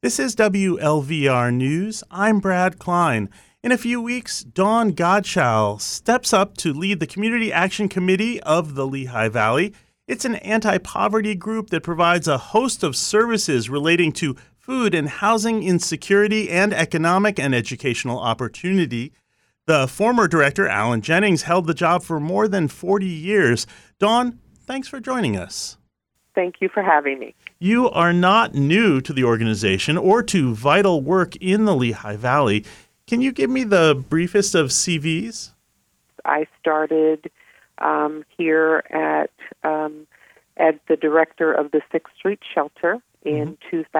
This is WLVR News. I'm Brad Klein. In a few weeks, Dawn Godshall steps up to lead the Community Action Committee of the Lehigh Valley. It's an anti-poverty group that provides a host of services relating to food and housing insecurity and economic and educational opportunity. The former director, Alan Jennings, held the job for more than 40 years. Dawn, thanks for joining us. Thank you for having me. You are not new to the organization or to vital work in the Lehigh Valley. Can you give me the briefest of CVs? I started here as the director of the 6th Street Shelter in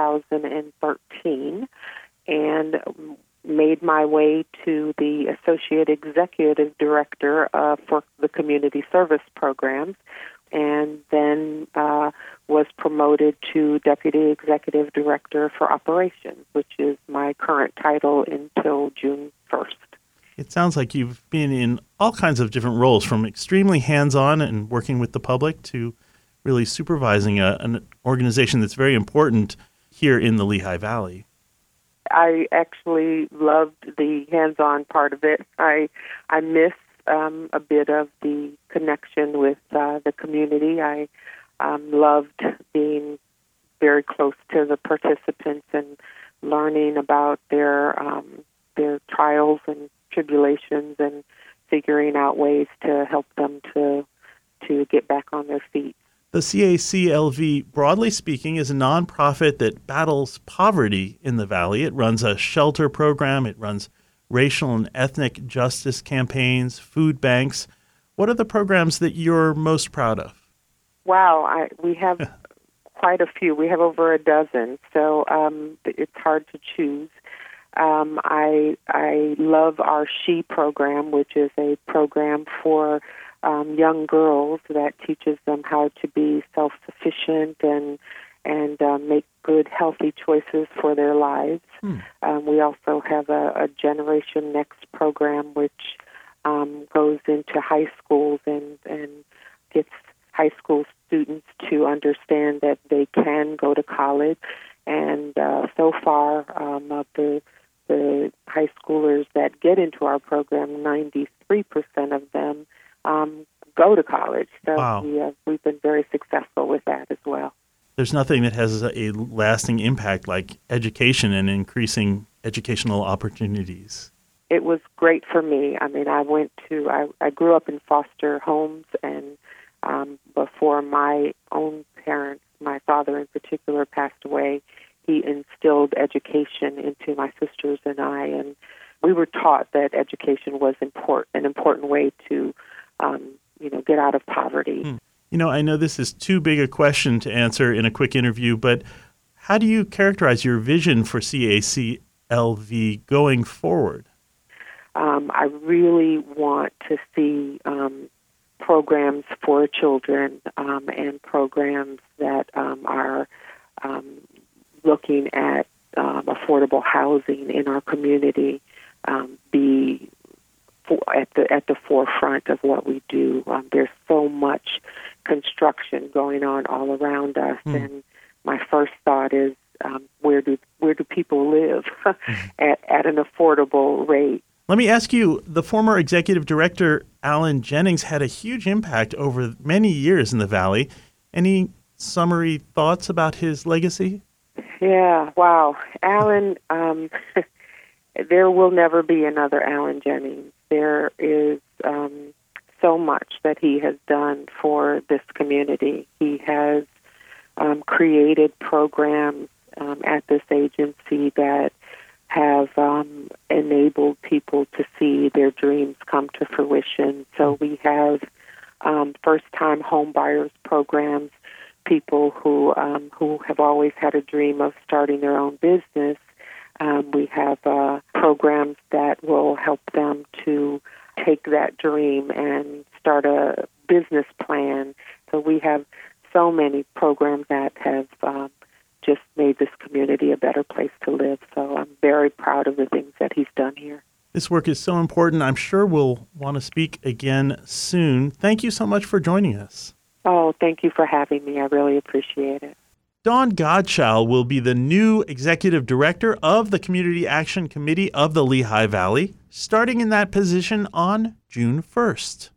2013 and made my way to the Associate Executive Director for the Community Service Programs, and then was promoted to Deputy Executive Director for Operations, which is my current title until June 1st. It sounds like you've been in all kinds of different roles, from extremely hands-on and working with the public to really supervising an organization that's very important here in the Lehigh Valley. I actually loved the hands-on part of it. I miss a bit of the connection with the community. I loved being very close to the participants and learning about their trials and tribulations and figuring out ways to help them to get back on their feet. The CACLV, broadly speaking, is a nonprofit that battles poverty in the Valley. It runs a shelter program. It runs racial and ethnic justice campaigns, food banks. What are the programs that you're most proud of? Wow, we have quite a few. We have over a dozen, so it's hard to choose. I love our SHE program, which is a program for young girls that teaches them how to be self-sufficient and make good, healthy choices for their lives. We also have a Generation Next program, which goes into high schools and gets high school students to understand that they can go to college. And so far, of the high schoolers that get into our program, 93% of them go to college. So wow. We've been very successful with that as well. There's nothing that has a lasting impact like education and increasing educational opportunities. It was great for me. I mean, I grew up in foster homes, and before my own parents, my father in particular, passed away, he instilled education into my sisters and I, and we were taught that education was an important way to get out of poverty. I know this is too big a question to answer in a quick interview, but how do you characterize your vision for CACLV going forward? I really want to see programs for children and programs that are looking at affordable housing in our community be at the forefront of what we do. There's so much construction going on all around us, and my first thought is, where do people live at an affordable rate? Let me ask you, the former executive director, Alan Jennings, had a huge impact over many years in the Valley. Any summary thoughts about his legacy? Yeah, wow. Alan, there will never be another Alan Jennings. There is so much that he has done for this community. He has created programs at this agency that have enabled people to see their dreams come to fruition. So we have first-time home buyers programs, people who have always had a dream of starting their own business. We have programs that will help them to take that dream and start a business plan. So we have so many programs that have just made this community a better place to live. So I'm very proud of the things that he's done here. This work is so important. I'm sure we'll want to speak again soon. Thank you so much for joining us. Oh, thank you for having me. I really appreciate it. Dawn Godshall will be the new executive director of the Community Action Committee of the Lehigh Valley, starting in that position on June 1st.